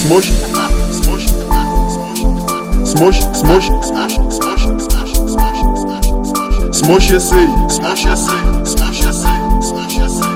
Smush, smush, smush, smush, smush your seed, smush your seed, smush your seed, smush your seed.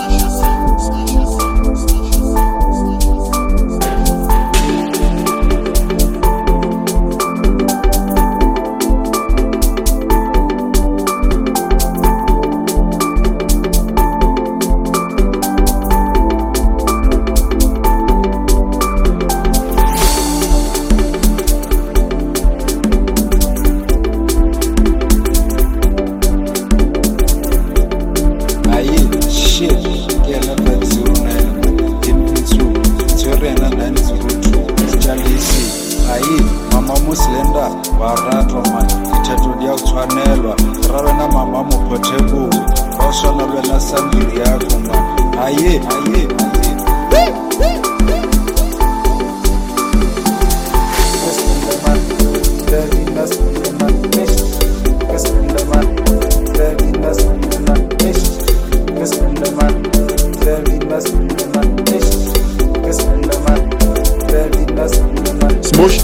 Mama Muslenda baratwa man ithatho dia utshwanelwa ra wena mama mophotheko ba swana lwena sambiri yakho man aye Smush.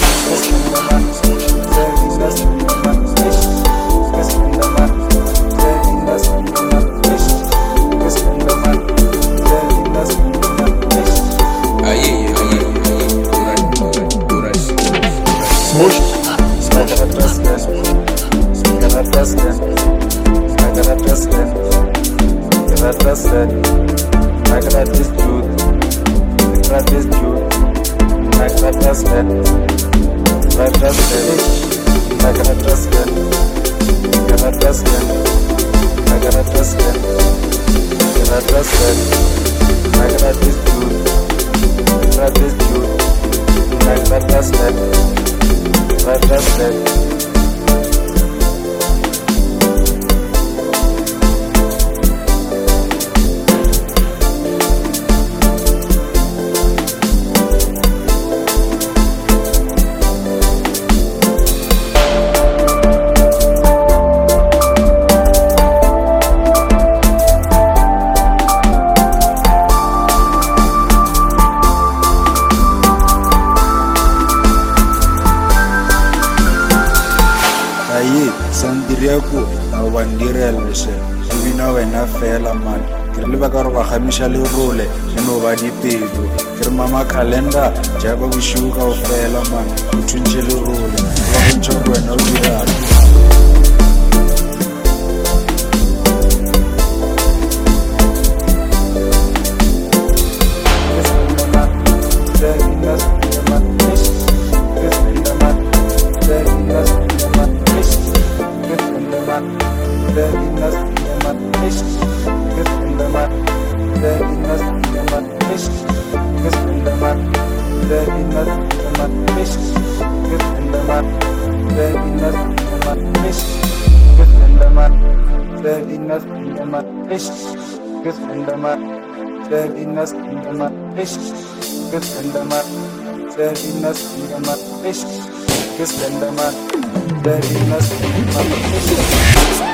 Sandiriako awandirelese ebina wena fela man ke le baka re ba khamisha le role no ba dipelo ke mama calendar jaba bushuka o fela man uthunje le role ba bontsha wena o dira Get